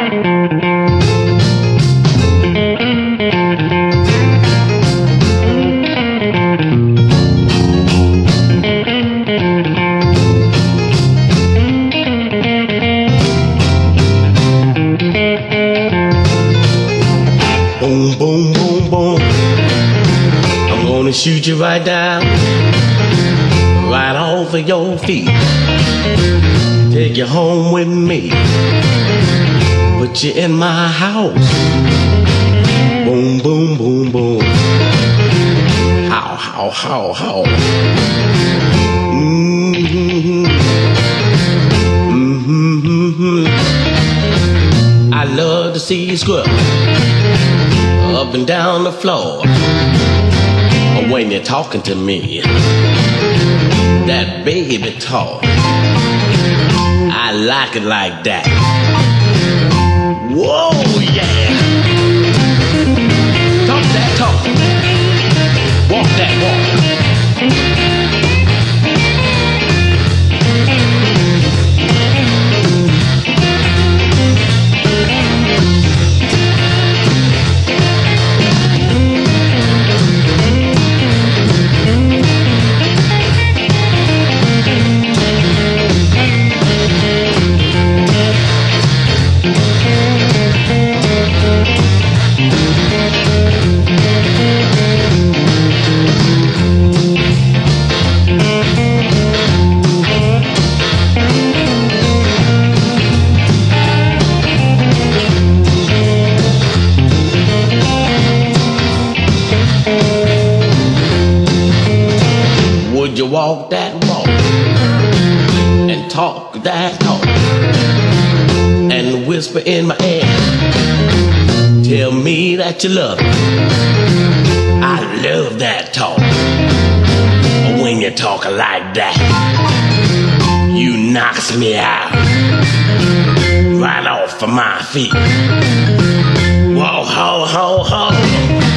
Boom, boom, boom, boom. I'm gonna shoot you right down, right off of your feet. Take you home with me, put you in my house. Boom, boom, boom, boom. How, how, how, how. Mm-hmm. Mm-hmm. I love to see you squirt up and down the floor when you're talking to me. That baby talk, I like it like that. Whoa, yeah. Talk that talk, walk that walk. Would you walk that walk and talk that talk and whisper in my ear, tell me that you love me? I love that talk. When you talk like that, you knocks me out, right off of my feet. Whoa, ho, ho, ho.